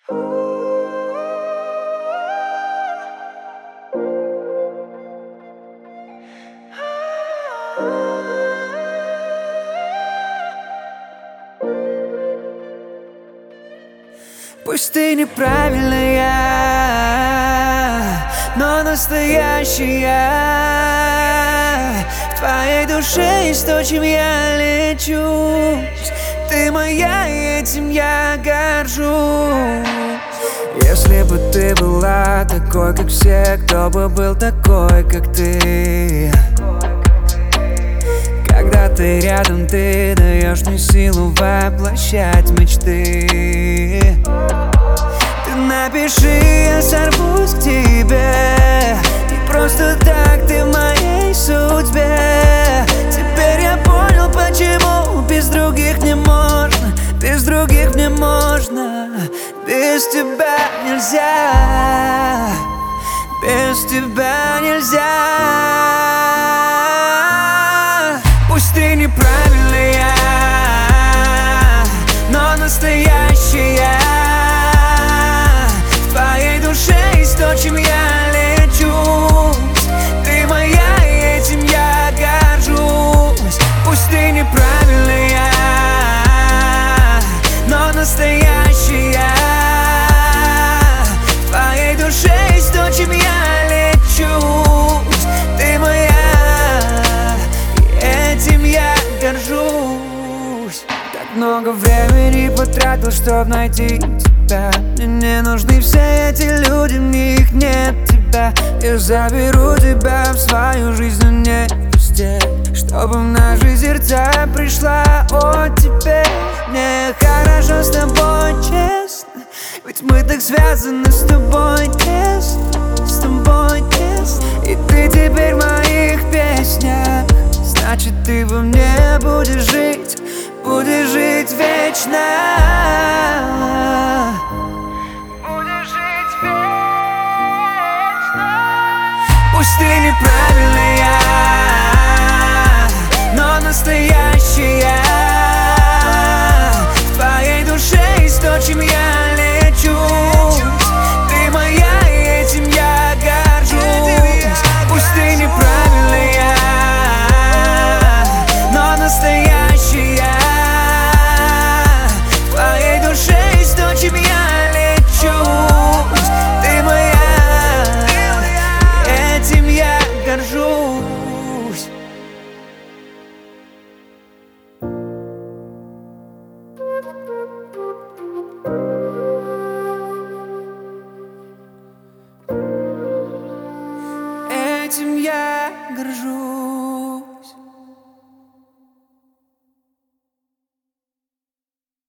Пусть ты неправильная, но настоящая. В твоей душе есть то, чем я лечусь. Ты моя, и этим я горжусь. Если бы ты была такой, как все, кто бы был такой, как ты? Когда ты рядом, ты даешь мне силу воплощать мечты. Ты напиши, я сорвусь к тебе. Не просто так ты в моей судьбе. Теперь я понял, почему без других не можно. Без других не можно. Без тебя нельзя. Без тебя нельзя. Пусть ты неправильная, но настоящая. В твоей душе есть то, чем я лечусь. Ты моя, и этим я горжусь. Пусть ты неправильная, но настоящая. В твоей душе есть то, чем я лечусь. Ты моя, и этим я горжусь. Так много времени потратил, чтоб найти тебя. Мне не нужны все эти люди, в них нет тебя. Я заберу тебя в свою жизнь, но не пусти, чтобы в наши сердца пришла оттепель. Мне хорошо с тобой, честно, ведь мы так связаны с тобой тесно, с тобой тесно. И ты теперь в моих песнях, значит ты во мне будешь жить вечно. Будешь жить вечно. Пусть ты неправильная, но настоящая. В твоей душе есть то, чем я лечусь. Ты моя, и этим я горжусь. Пусть ты неправильная, но настоящая. В твоей душе есть то, чем я лечусь. Ты моя, и этим я горжусь. Этим я горжусь.